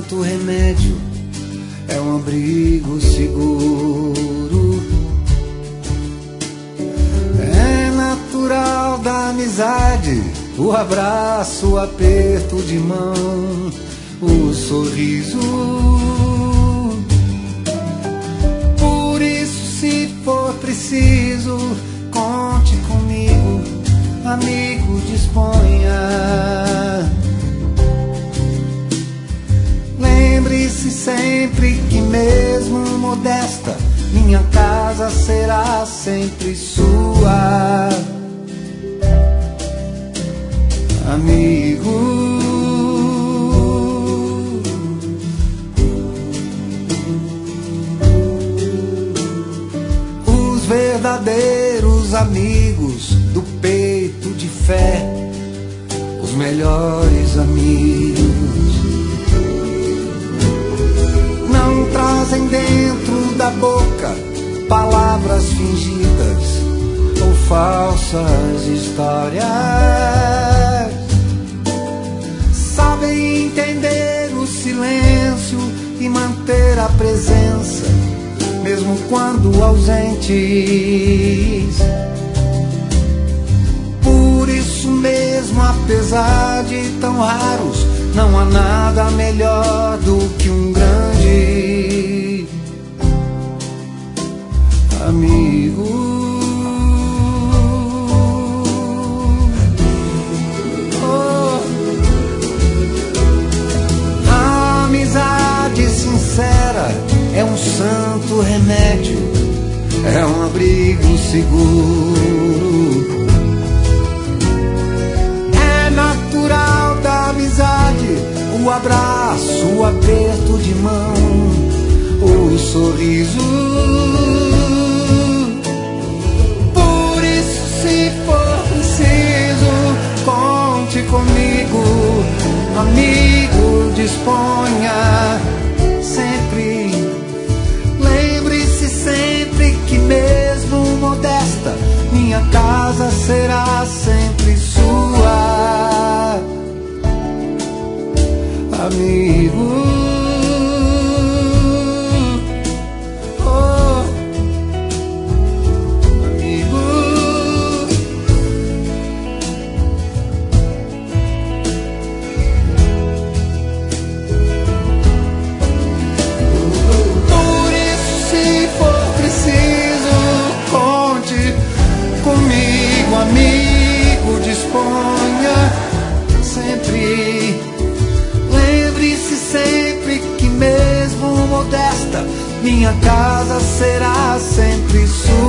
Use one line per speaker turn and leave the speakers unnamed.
santo remédio, é um abrigo seguro. É natural da amizade o abraço, o aperto de mão, o sorriso. Por isso, se for preciso, conte comigo, amigo, disponha. Lembre-se sempre que mesmo modesta, minha casa será sempre sua. Amigo. Os verdadeiros amigos do peito de fé, os melhores amigos, não trazem dentro da boca palavras fingidas ou falsas histórias. Sabem entender o silêncio e manter a presença, mesmo quando ausentes. Por isso mesmo, apesar de tão raros, não há nada melhor do que um grande amigo. Sincera é um santo remédio, é um abrigo seguro. É natural da amizade o abraço, o aperto de mão, o sorriso. Por isso, se for preciso, conte comigo, amigo, disponha. Sempre, lembre-se sempre que mesmo modesta, minha casa será sempre sua. Amigo. Oh, amigo. Amigo, disponha sempre. Lembre-se sempre que mesmo modesta, minha casa será sempre sua.